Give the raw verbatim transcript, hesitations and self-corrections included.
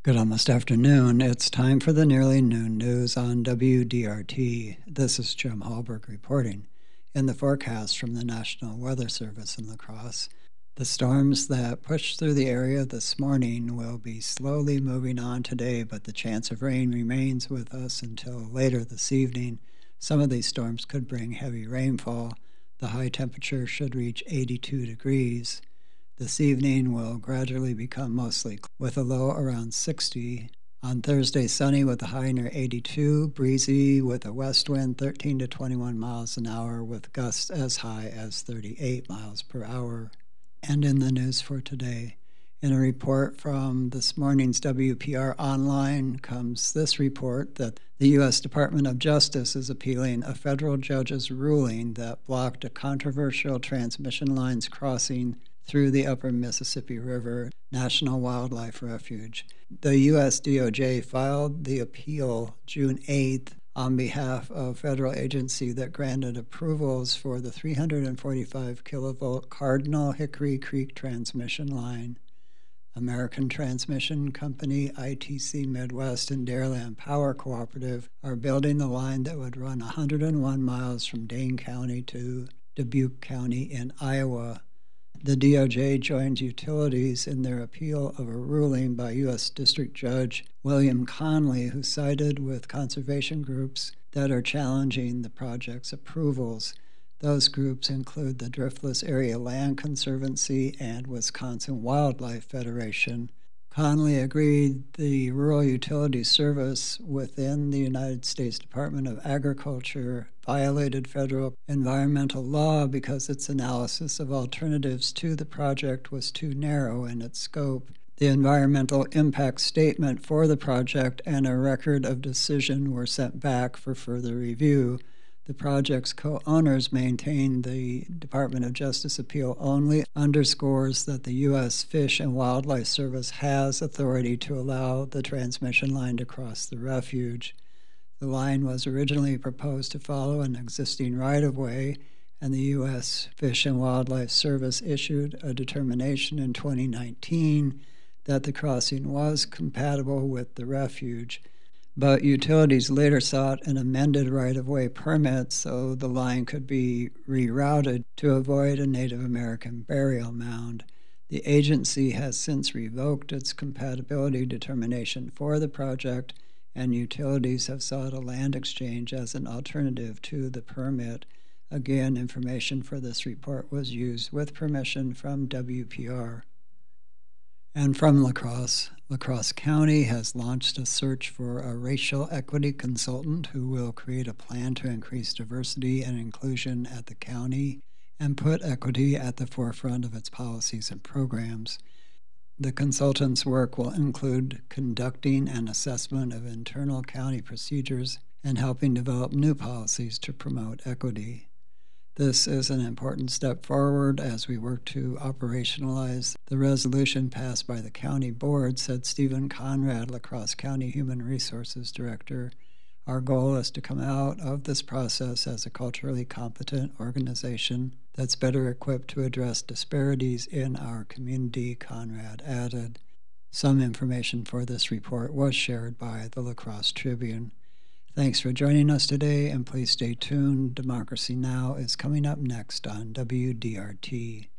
Good almost afternoon. It's time for the nearly noon news on W D R T. This is Jim Hallberg reporting. In the forecast from the National Weather Service in La Crosse, the storms that pushed through the area this morning will be slowly moving on today, but the chance of rain remains with us until later this evening. Some of these storms could bring heavy rainfall. The high temperature should reach eighty-two degrees. This evening will gradually become mostly clear, with a low around sixty. On Thursday, sunny with a high near eighty-two, breezy with a west wind thirteen to twenty-one miles an hour, with gusts as high as thirty-eight miles per hour. And in the news for today, in a report from this morning's W P R Online comes this report that the U S Department of Justice is appealing a federal judge's ruling that blocked a controversial transmission lines crossing through the upper Mississippi River National Wildlife Refuge. The U S D O J filed the appeal June eighth on behalf of a federal agency that granted approvals for the three hundred forty-five kilovolt Cardinal Hickory Creek transmission line. American Transmission Company, I T C Midwest, and Dairyland Power Cooperative are building the line that would run one hundred one miles from Dane County to Dubuque County in Iowa. The D O J joins utilities in their appeal of a ruling by U S District Judge William Conley, who sided with conservation groups that are challenging the project's approvals. Those groups include the Driftless Area Land Conservancy and Wisconsin Wildlife Federation. Conley agreed the Rural Utilities Service within the United States Department of Agriculture violated federal environmental law because its analysis of alternatives to the project was too narrow in its scope. The environmental impact statement for the project and a record of decision were sent back for further review. The project's co-owners maintain the Department of Justice appeal only underscores that the U S Fish and Wildlife Service has authority to allow the transmission line to cross the refuge. The line was originally proposed to follow an existing right-of-way, and the U S Fish and Wildlife Service issued a determination in twenty nineteen that the crossing was compatible with the refuge. But utilities later sought an amended right-of-way permit so the line could be rerouted to avoid a Native American burial mound. The agency has since revoked its compatibility determination for the project, and utilities have sought a land exchange as an alternative to the permit. Again, information for this report was used with permission from W P R. And from La Crosse, La Crosse County has launched a search for a racial equity consultant who will create a plan to increase diversity and inclusion at the county and put equity at the forefront of its policies and programs. The consultant's work will include conducting an assessment of internal county procedures and helping develop new policies to promote equity. This is an important step forward as we work to operationalize the resolution passed by the county board, said Stephen Conrad, La Crosse County Human Resources Director. Our goal is to come out of this process as a culturally competent organization that's better equipped to address disparities in our community, Conrad added. Some information for this report was shared by the La Crosse Tribune. Thanks for joining us today, and please stay tuned. Democracy Now! Is coming up next on W D R T.